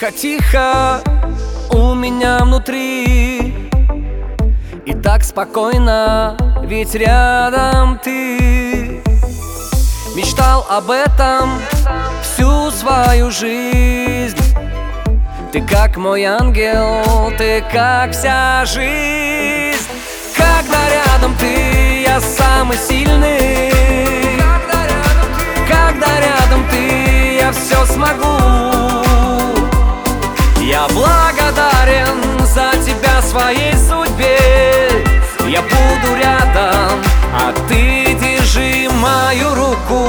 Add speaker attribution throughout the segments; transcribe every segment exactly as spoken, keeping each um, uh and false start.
Speaker 1: Тихо-тихо у меня внутри, и так спокойно, ведь рядом ты. Мечтал об этом всю свою жизнь. Ты как мой ангел, ты как вся жизнь. Когда рядом ты, я самый сильный. Когда рядом ты, я все смогу. Я благодарен за тебя своей судьбе. Я буду рядом, а ты держи мою руку.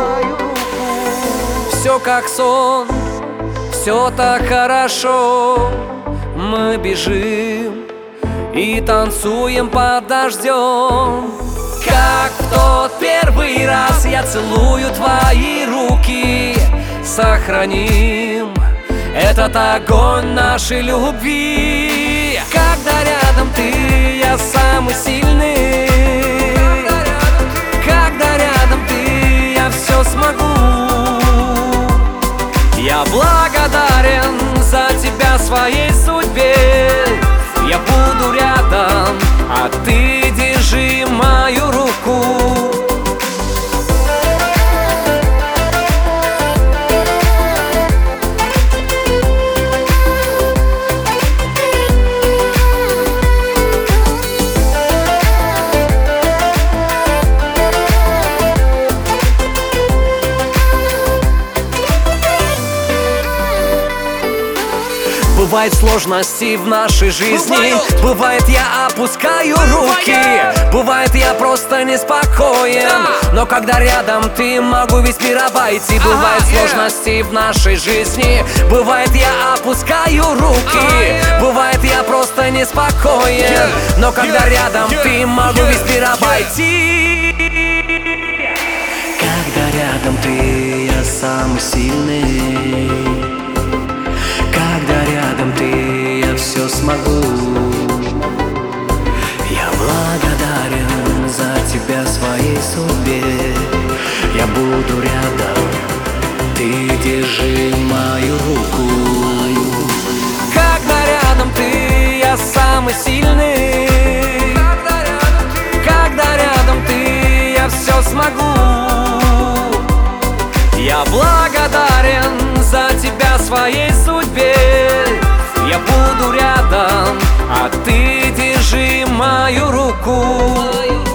Speaker 1: Все как сон, все так хорошо. Мы бежим и танцуем под дождем. Как в тот первый раз я целую твои руки. Сохраним этот огонь нашей любви. Когда рядом ты, я самый сильный. Когда рядом ты, я все смогу. Я благодарен за тебя своей судьбе. Я буду рядом, а ты держи мою руку. Бывают сложности в нашей жизни. Бывает, я опускаю руки. Бывает, я просто неспокоен. Но когда рядом ты, могу весь мир обойти. Бывают сложности в нашей жизни. Бывает, я опускаю руки. Бывает, я просто неспокоен. Но когда рядом ты, могу весь мир обойти.
Speaker 2: Когда рядом ты, я самый сильный. Когда рядом ты, я все смогу. Я благодарен за тебя своей судьбе. Я буду рядом, ты держи мою руку.
Speaker 1: Когда рядом ты, я самый сильный. Когда рядом ты, я все смогу. Я благодарен за тебя своей судьбе. Я буду рядом, а ты держи мою руку.